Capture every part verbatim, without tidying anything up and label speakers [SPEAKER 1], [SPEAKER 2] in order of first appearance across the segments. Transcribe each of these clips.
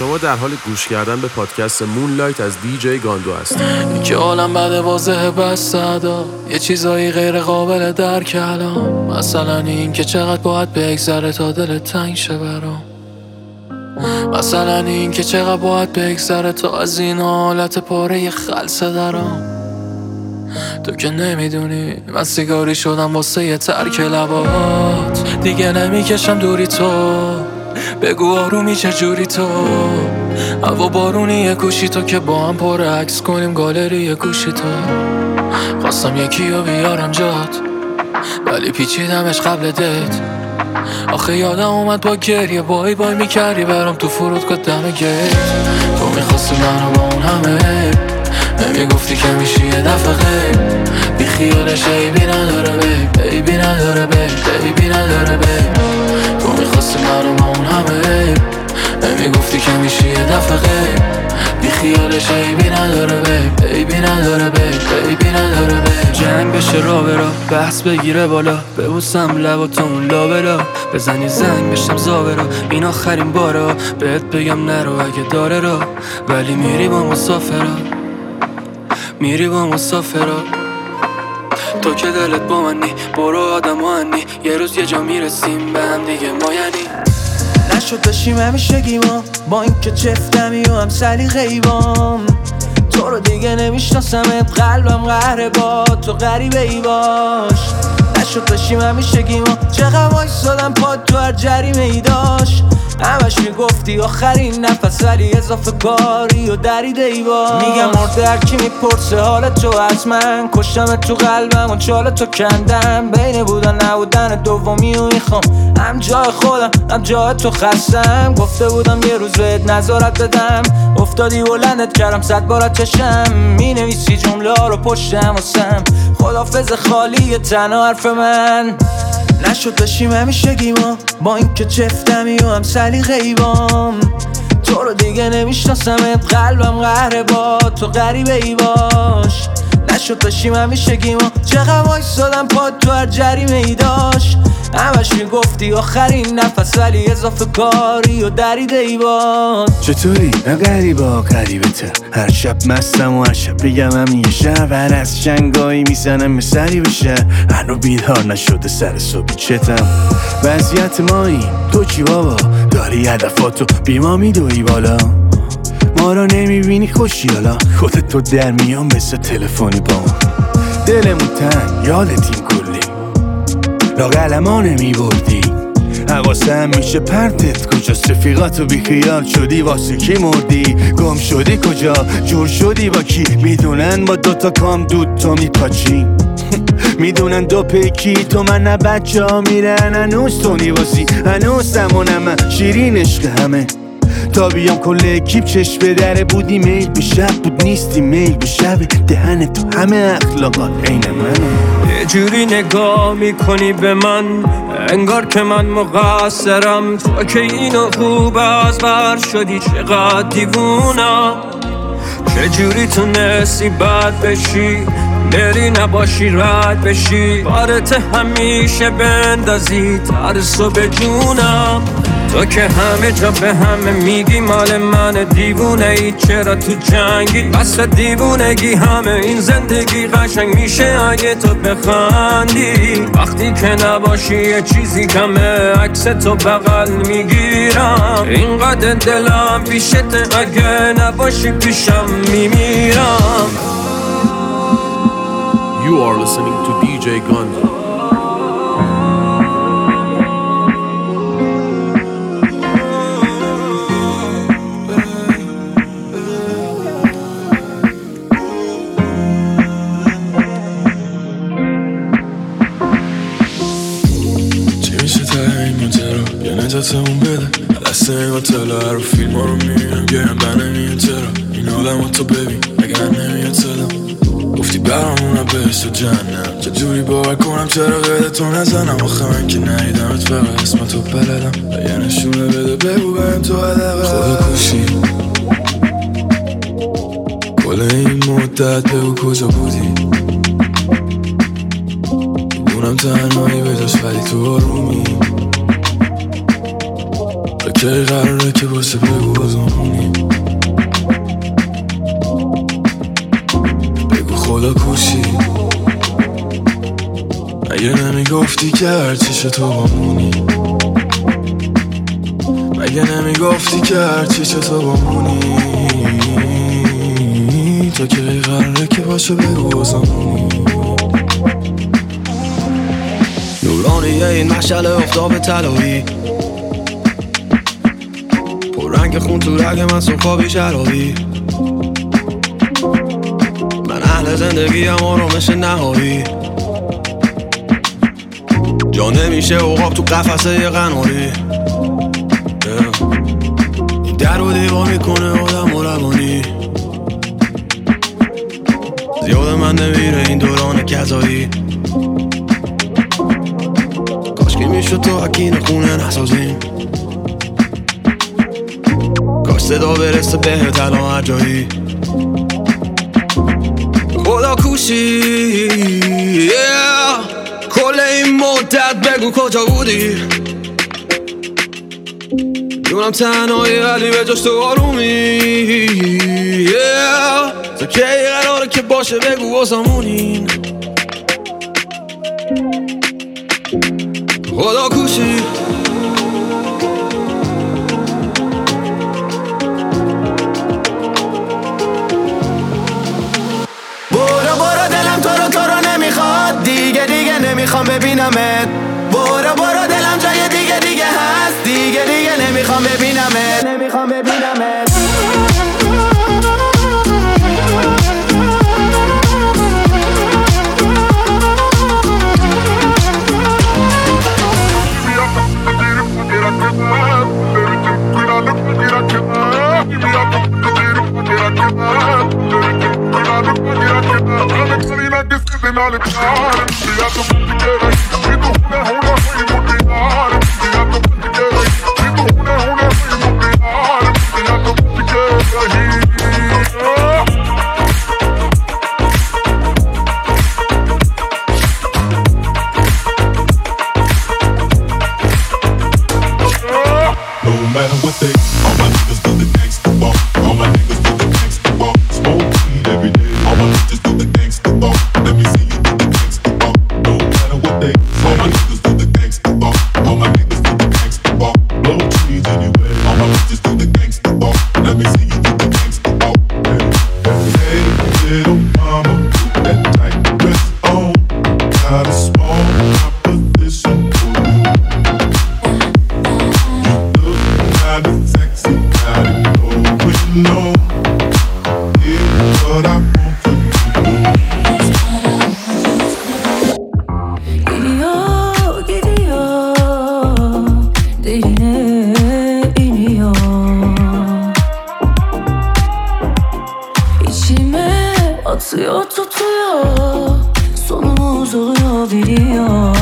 [SPEAKER 1] شما در حال گوش کردن به پادکست مونلایت از دی جی گاندو هستید.
[SPEAKER 2] که عالم بده واضحه بس صدا یه چیزایی غیر قابل درک الان، مثلا این که چقدر باید بگذره تا دلت تنگ شه برام، مثلا این که چقدر باید بگذره تا از این حالت پاره خلصه درام. تو که نمیدونی من سیگاری شدم واسه یه ترک لبات، دیگه نمیکشم دوری تو، بگو آرومی چجوری تو، هوا بارونی گوشی تو که با هم پر عکس کنیم گالری گوشی تو. خواستم یکی رو بیارم جات ولی پیچیدمش قبل دیت، آخه یادم اومد با گریه بای بای میکردی برام تو فرودگاه دم گیت. تو میخواستی منو با اون همه نمیگفتی که میشی یه دفعه غیر، بی خیالش عیبی نداره بیب، عیبی نداره بیب، عیبی نداره بیب. تو میخواستی منو با اون همه نمیگفتی که میشی یه دفعه غیر، بی خیالش عیبی نداره بیب، عیبی نداره بیب، عیبی نداره بیب.
[SPEAKER 3] جنگ بشه را برا بحث بگیره بالا، ببوسم لباتون لابلا، بزنی زنگ بشم زابرا، این آخرین بارا بهت بگم نرو اگه داره را، ولی میری با مسافرا، میری با مسافرا. تو که دلت با منی برو آدم آنی، یه روز یه جا میرسیم به هم دیگه ما یعنی
[SPEAKER 4] نشد بشیم همیشگی ما، با این که چفتمی و هم سلیقه ایوام. تو رو دیگه نمیشناسمت قلبم قهره با تو غریبه ای باش. نشد بشیم همیشگی ما، چقدر وایسادم پاد تو هر جریمه ای داشت، همش میگفتی آخرین نفس ولی اضافه کاری و دریده ای با. میگم مرده هرکی میپرسه حال تو از من، کشتم تو قلبم و چال تو کندم، بین بودن نبودن دومی و میخوام هم جای خودم هم جای تو خستم. گفته بودم یه روز بهت نظارت بدم، افتادی بلندت کردم صد بارت چشم، می نویسی جمله ها رو پشتم واسم، خدافظ خالی تنها حرف من. نشد بشیم همیشگی ما، با این که چفتمی و هم سلیقه ایوام. تو رو دیگه نمیشناسمت قلبم قهره با تو غریبه ای باش. نشد بشیم همیشگی ما، چقدر وایسادم پاد تو هر جریمه ای داشت، همش میگفتی آخرین نفس ولی اضافه کاری و دریده ای با.
[SPEAKER 5] چطوری؟ نه غریبا غریبه تر، هر شب مستم و هر شب بگم هم یه شب، هر از شنگایی میزنم سری بشه، هنو بیدار نشده سر صبحی چتم. وضعیت مایی تو چی بابا؟ داری هدفاتو بی ما میدوی بالا، ما را نمیبینی خوشیالا، خودت تو در میان بسه تلفنی با ما. دلمون تنگ یادتیم کلی لاغل ما نمیبردی، حواسم میشه پرتت کجاست، رفیقاتو بی خیال شدی واسه کی مردی، گم شدی کجا جور شدی با کی، میدونن با دوتا کام دود تو میپاچی میدونن دو پیکی تو من نه بچه ها میرن، هنوز تو نیواسی هنوز زمانم شیرین عشق همه، تا بیام کل اکیپ چشم به دره بودی، میل به شب بود نیستی میل به شب، دهن تو همه اخلاقات عین منه.
[SPEAKER 3] یه جوری نگاه میکنی به من انگار که من مقصرم، تو که اینو خوب از بر شدی چقدر دیوونم، چه جوری تونستی بد بشی بری نباشی رد بشی، بارت همیشه بندازی ترسو به جونم. تو که همه جا به همه میگی مال من دیوونه ای، چرا تو جنگی بس دیوونگی، همه این زندگی قشنگ میشه اگه تو بخندی، وقتی که نباشی یه چیزی کمه عکس تو بغل میگیرم، اینقدر دلم پیشته اگه نباشی پیشم میمیرم.
[SPEAKER 1] You are listening to دی جی Gandhu.
[SPEAKER 6] نجاتمون بده دست این هتل رو فیلم ها رو میبینم، گرم بر نمیاد چرا این آدم ها تو ببین اگر نمیاد صدام، گفتی برامونم بهشت و جهنم، چجوری باور کنم چرا قده تو نزنم، آخه من که ندیدمت فقط اسم تو بلدم، اگه نشونه بده بگو بریم تو عدقه خدا کشی کل این مدت بگو کجا بودی، میدونم تنهایی بجاش ولی تو آرومی، کی قراره که باشه بگو بازمونی، خدا کوشی مگه نمیگفتی که هرچیش تو بامونی مگه نمیگفتی که هرچیش تو بامونی تو که قراره که باشو بگو بازمونی نورانیه این مشعل افتاب طلایی پر رنگ خون تو رگ من سرخابی شرابی من اهل زندگی هم آرامش نهایی جا نمیشه عقاب تو قفسه قناری این در و دیوار میکنه آدم و روانی زیاد من نمیره این دوران کذایی کاش که میشد تو حکین خونه نسازیم کاش صدا برسه به تلا هر جایی خدا کوشی yeah. کل این مدت بگو کجا بودی دونم تنهایی ولی به جاش تو آرومی yeah. تو که قراره که باشه بگو واسمونین خدا کوشی
[SPEAKER 4] برو برو دلم تو رو تو رو نمیخواد دیگه دیگه نمیخوام ببینمت برو برو دلم جای دیگه دیگه هست دیگه دیگه نمیخوام ببینمت نمیخوام ببینمت
[SPEAKER 7] atıyor tutuyor sonumuz oluyor biliyor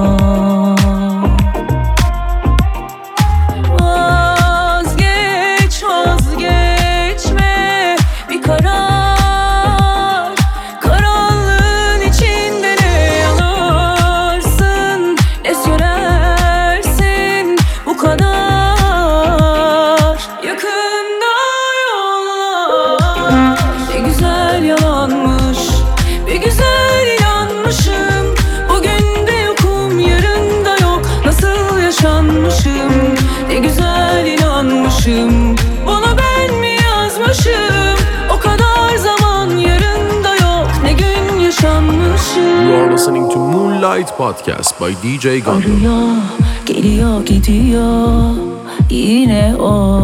[SPEAKER 7] vazgeç vazgeçme bir karar karanlığın içinde ne yanarsın ne sürersin bu kadar yakında yollar ne güzel yalanmış bir güzel inanmışım bugün de yokum yarın da yok nasıl yaşanmışım ne güzel inanmışım bunu ben mi yazmışım o kadar zaman yarın da yok ne gün yaşanmışım.
[SPEAKER 1] You are listening to Moonlight Podcast by D J Gondo.
[SPEAKER 7] Arıyor, geliyor gidiyor yine o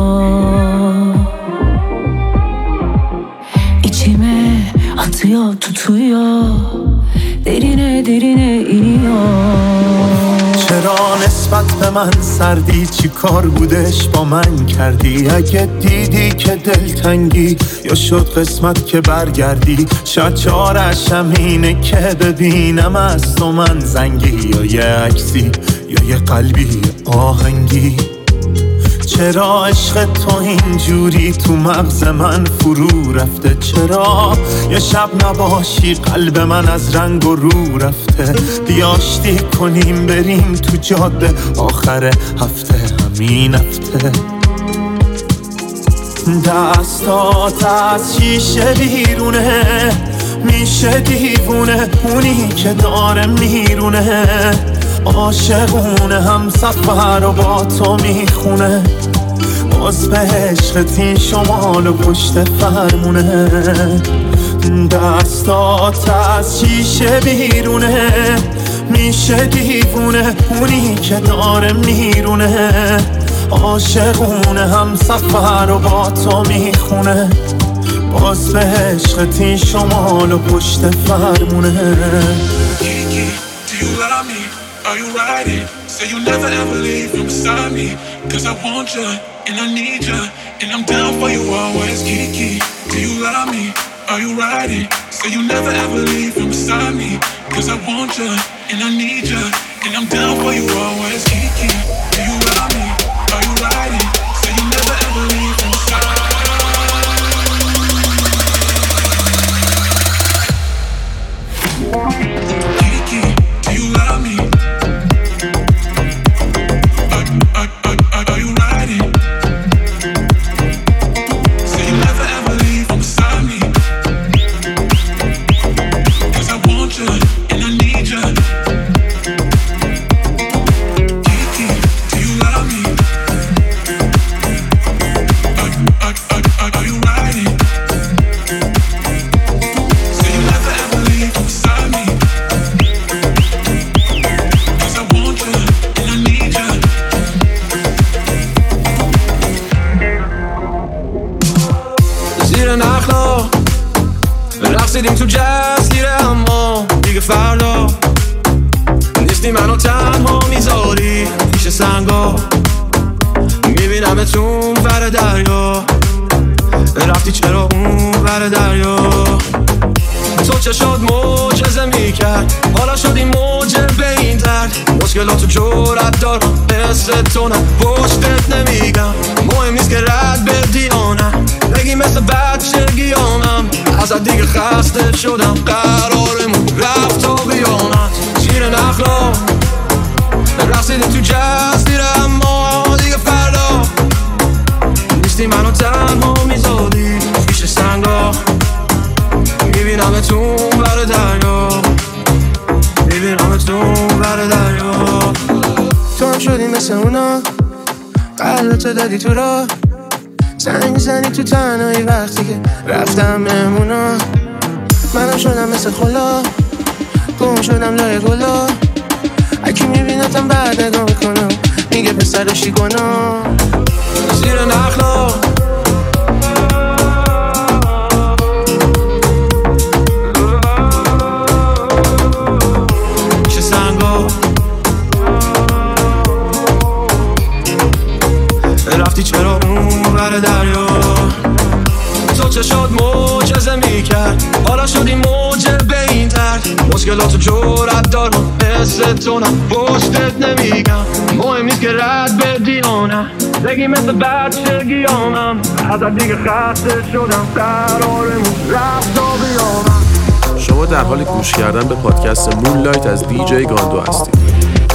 [SPEAKER 7] İçime atıyor tutuyor derine derine iniyor.
[SPEAKER 5] چرا نسبت به من سردی چی کار بودش با من کردی اگه دیدی که دلتنگی یا شد قسمت که برگردی شاید چارش هم اینه که ببینم از تو من زنگی یا یه عکسی یا یه قلبی آهنگی چرا عشق تو اینجوری تو مغز من فرو رفته چرا یه شب نباشی قلب من از رنگ و رو رفته بیاشتی کنیم بریم تو جاده آخر هفته همین هفته دستات از شیشه بیرونه
[SPEAKER 8] میشه دیوونه اونی که داره میرونه عاشقونه هم سفر رو با تو میخونه باز به عشقت این شمال و پشت فرمونه دستات از شیشه بیرونه میشه دیوونه اونی که داره میرونه عاشقونه هم سفر رو با تو میخونه باز به عشقت این شمال و پشت فرمونه
[SPEAKER 6] Kiki, do you love me? Are you riding? Say you'll never ever leave from beside me. Cause I want you, and I need you, and I'm down for you always. Kiki, do you love me? Are you riding? Say you'll never ever leave from beside me. Cause I want you, and I need you, and I'm down for you always. Kiki, do you love me? Are you riding? Say you'll never ever leave from beside me. Kiki, do you love me? Are, are, are, are, are you riding? Say you never ever leave from beside me. Cause I want you and I need you. Kiki, do you love me? Are, are, are, are, are you riding? Say you never ever leave from beside me. Cause I want you and I need you.
[SPEAKER 3] زیر نخلا رقصیدیم تو جزیره اما دیگه فردا نیستی منو تنها میذاری پیش سنگا میبینم تون ور دریا رفتی چرا اون ور دریا تو چشات معجزه میکرد حالا شدی موجه به این درد مشکلاتو جرأت دارم مثل تو نه پشتت نمیگم مهم نیست که رد بدی آنم بگی مثل بچگیامم ازت دیگه خسته شدم قرارمون رفت تا بیامد زیر نخلا رقصیدیم تو جزیره اما دیگه فردا نیستی منو تنها میذاری پیش سنگا میبینم تو بر دریا میبینم تو بر دریا تو هم شدی مثل اونا قلبتو دادی تو را زنگ زنی تو تنهایی وقتی که رفتم مهمونا منم شدم مثل خلا گم شدم لای گلا اکی میبینتم بعد نگاه میکنم میگه پسرشی گنا زیر نخلا میشه سنگا رفتی چرا اون ور دریا تو چشات معجزه میکرد حالا شدی موجه به این درد مشکلاتو جرأت دارم مثل تو نه پشتت نمیگم مهم نیست که رد بدی آنم بگی مثل بچگیامم ازت دیگه خسته شدم قرارمون رفت تا بیامم.
[SPEAKER 1] شما در حال گوش کردن به پادکست مونلایت از دی جی گاندو هستید.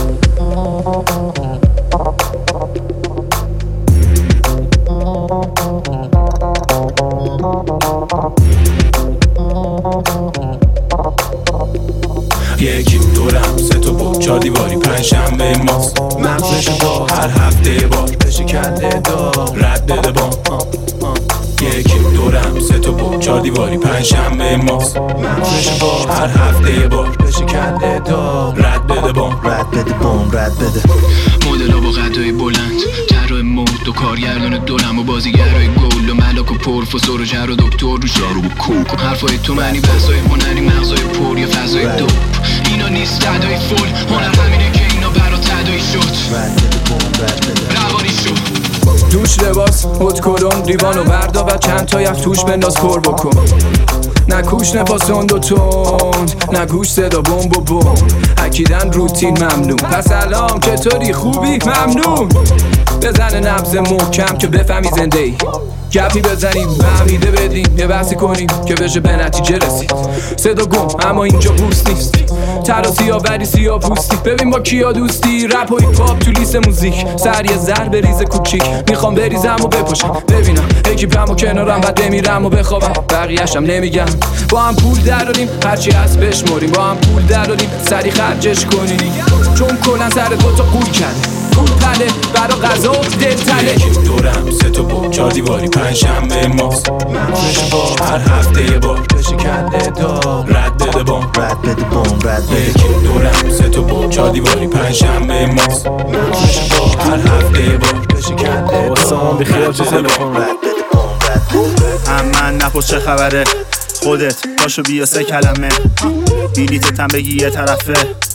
[SPEAKER 9] یکی دورم سه تا بود چهار دیواری پنجشنبه ماست مغزش با هر هفته بار بشکنده دار رد بده با یکی دورم سه تا بود چهار دیواری پنجشنبه ماست مغزش با هر هفته بار بشکنده دار رد بده با
[SPEAKER 5] رد بده بام رد بده
[SPEAKER 2] مدل با قدای بلند طراح مود و کارگردان دولم و بازیگرای گل و ملاک و پروفسور و جر و دکتر رو شارو و کوک حرفای تو معنی بحثای هنری مغزای پر یا فضای دوپ اینا نیست تدایی فول هنر همینه که اینا برا تدایی شد
[SPEAKER 5] رد بده بام رد بده
[SPEAKER 2] روانی شد
[SPEAKER 3] دوش لباس هد کلم دیوانو بردا و چند تا یخ توش بنداز پر بکن نه کوش نپاسند و تند نه گوش صدا بمب و بم اکیدن روتین ممنون پس سلام چطوری خوبی ممنون
[SPEAKER 9] بزنه نبض محکم که بفهمی زنده ای، گپی بزنیم فهمیده بدیم، یه بحثی کنیم که بشه به نتیجه رسید. صدا گم اما اینجا بوست نیست، ترا سیاه ولی سیاه پوستی. ببین با کیا دوستی، رپ و هیپ هاپ تو لیست موزیک، سر یه ذر بریز کوچیک، میخوام بریزم و بپاشم ببینم اکیپم و کنارم بعد بمیرم و بخوابم، بقیه‌شم نمیگم. با هم پول دراریم هرچی هست بشمریم، با هم پول دراریم سری خرجش کنیم، چون کلا سر دوتا قول کرد پول پله برا غذا و دل تله. یکی دورم سه تا بود چار دیواری پنج شنبه ماست، مغزش با هر هفته یه بار بشه کنده دار رد بده بام رد بده بام رد بده. یکی دورم سه تا بود چار دیواری پنج شنبه ماست، مغزش با هر هفته یه بار بشه کنده
[SPEAKER 5] واسه بخیال چه تلفن رد بده بام رد بده. امن نپرس چه خبره خودت پاشو بیا سه کلمه، بیلیتتم بگی یه طرفه،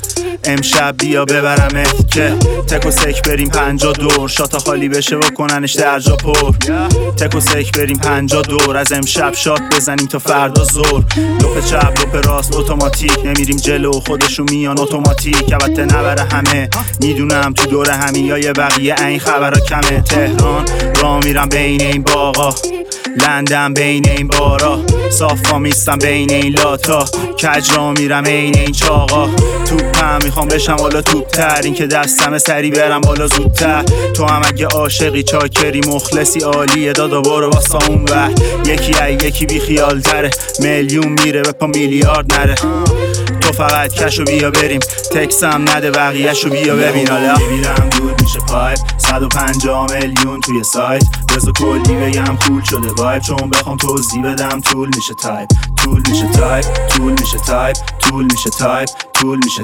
[SPEAKER 5] امشب بیا ببرمت که تک و سک بریم پنجا دور، شاتا خالی بشه و کننش درجا پر. تک و سک بریم پنجا دور، از امشب شات بزنیم تا فردا زور. لپ چپ لپ راست اتوماتیک، نمیریم جلو خودشو میان اتوماتیک. البته نبره همه میدونم تو دور همین یا یه بقیه این خبرها کمه. تهران را میرم بین این باغا، لندن بین این بارا، صافا میستم بین این لاتا، کج را میرم این این چاقا. توپم میخوام بشم بالا توپتر، این که دستم سری برم بالا زودتر. تو هم اگه عاشقی چاکری مخلصی عالیه دادا برو واسه اون وقت، یکی ای یکی بی خیال تره، میلیون میره به پا میلیارد نره. تو فقط کشو بیا بریم، تکسم نده بقیهشو بیا ببین. حالا میرم دود میشه پایپ، صد و پنجاه میلیون توی سایت، بذار کلی بگم کول شده وایب، چون بخوام توضیح بدم طول میشه تایپ، طول میشه تایپ، طول میشه تایپ، طول میشه تایپ، طول میشه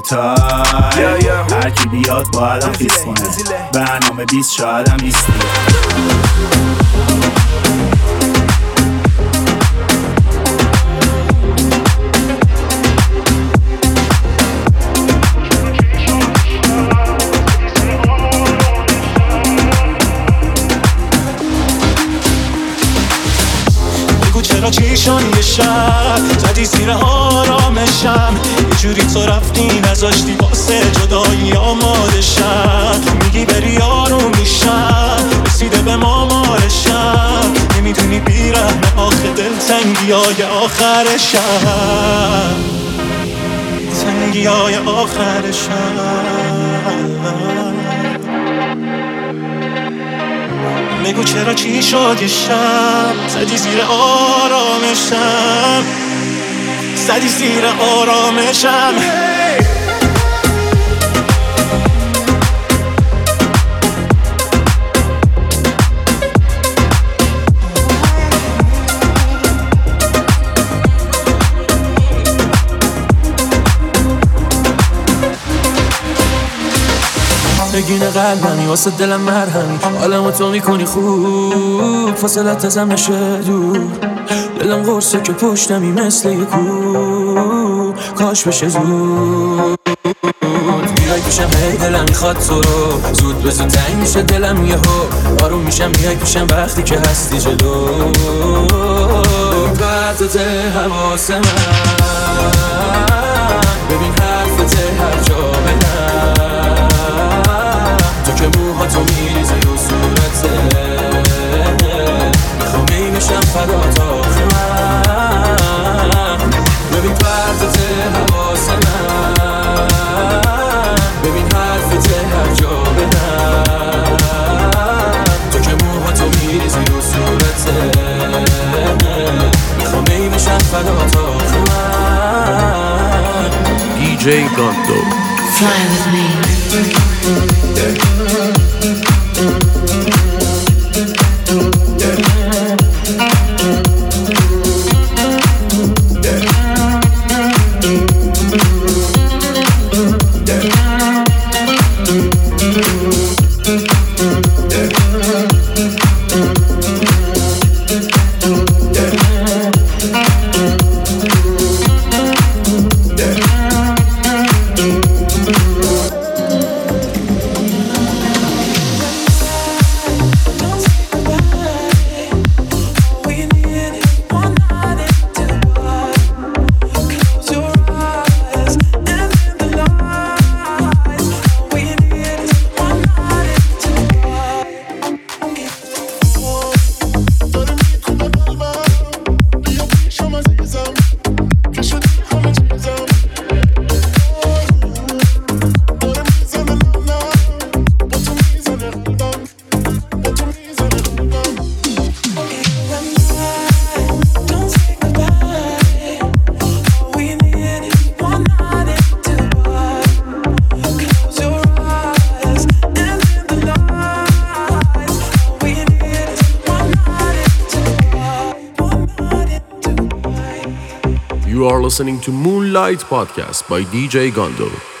[SPEAKER 5] تایپ. هر کی بیاد بایدم فیس کنه، برنامه بیست شایدم بیستی.
[SPEAKER 8] چرا چیشانی یه شب زدی زیر آرامشم، یه جوری تو رفتی نذاشتی واسه جدایی آماده شم. میگی بری آروم میشم، رسیده به مامارشم، نمیدونی بیرحمه آخه دلتنگی های آخرشم، تنگی های آخرشم. بگو چرا چی شد یه شب زدی زیر آرامشم، زدی زیر آرامشم.
[SPEAKER 2] نگین قلبمی واسه دلم مرهمی، حالمو تو میکنی خوب، فاصلت ازم نشه دور. دلم قرصه که پشتمی مثل یه کو، کاش بشه زود. میای پیشم هی دلم میخواد تو رو، زود به زود تنگ میشه دلم یهو، آروم میشم میای پیشم وقتی که هستی جلو. قطعت حواس من، ببین حرفت هر جا بلند، تو که موهاتو میریزی و صورته، میخوام میشم فدا تا آخر من. ببین پرتت حواس من، ببین حرفت هر جا بلند، تو که موهاتو میریزی و صورته، میخوام میشم فدا تا آخر من.
[SPEAKER 1] دی جی گاندو.
[SPEAKER 7] Fly with me.
[SPEAKER 1] You are listening to Moonlight Podcast by D J Gondo.